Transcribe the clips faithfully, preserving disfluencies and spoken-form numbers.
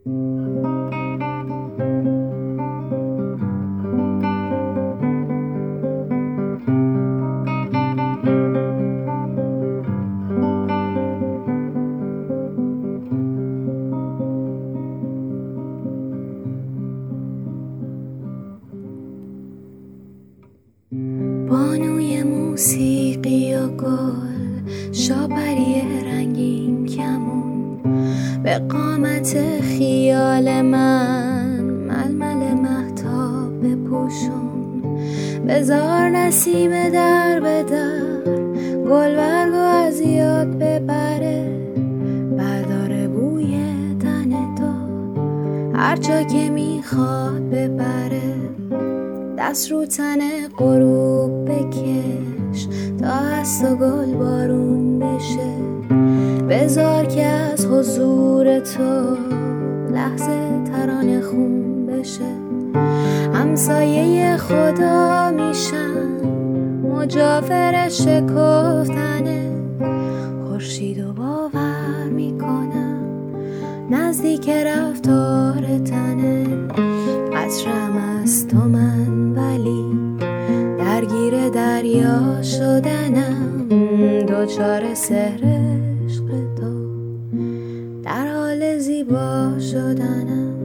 بانوی موسیقی و گل، شاپری رنگین کمون، به قامت خیال من ململ مهتاب بپوشون. بذار نسیم در به در گل برگو از یاد ببره، بردار بوی تن تو هر جا که میخواد ببره. دست رو تن غروب بکش تا هست و گل بارون بشه، بذار که از حضور تو لحظه ترانه خون بشه. همسایه خدا میشن مجاور شکفتنه، خورشید و باور میکنم نزدیک رفتار تنه. قطرم از تو من ولی درگیر دریا شدنم، دوچار سحر عشق تو در حال زیبا شدنم.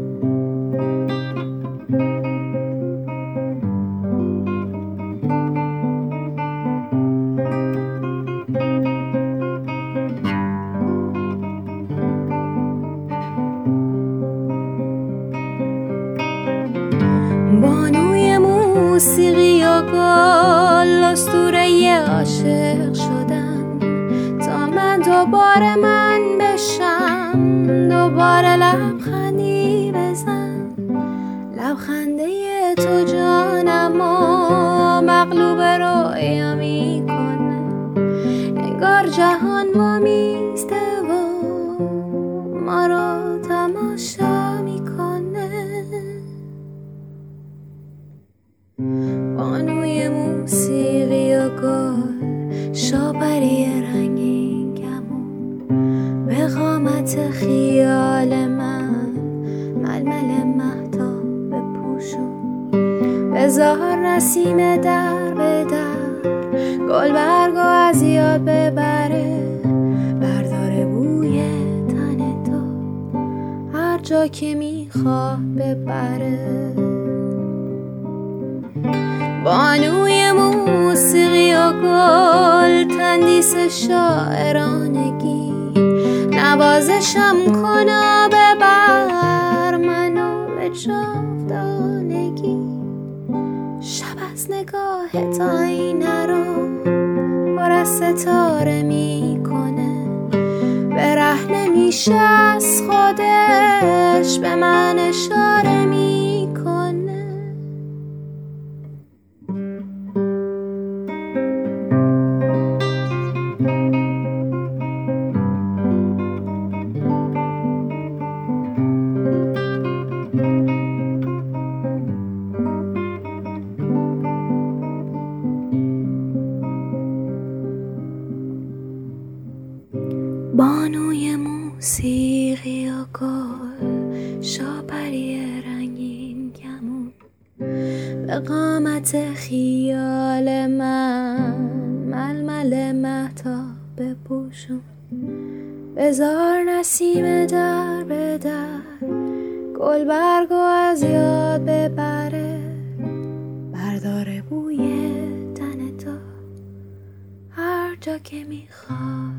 بانوی موسیقی و گل، اسطوره عاشق شدم تا من دوباره من بشم. دوباره لبخندی بزن، لبخنده تو جانم و مغلوب رویا میکنه. انگار جهان وامیسته و ما رو تماشا میکنه. بانوی موسیقی و گل، شاپری رنگین کمون، به قامت خیال من ململ مهتاب بپوشون. بذار نسیم در به در گل برگو از یاد ببره، بردار بوی تن تو هر جا که میخواد ببره. بانوی موسیقی و گل، تندیس شاعرانگی، نوازشم کن و ببر منو به جاودانگی. شب از نگاه تا آینه رو پر از ستاره میکنه، برهنه میشه از خودش به من اشاره میکنه. بانوی موسیقی و گل، شاپری رنگین کمون، به قامت خیال من ململ مهتاب بپوشون. بذار نسیم در به در گل برگو از یاد ببره، بردار بوی تن تو هر جا که میخواد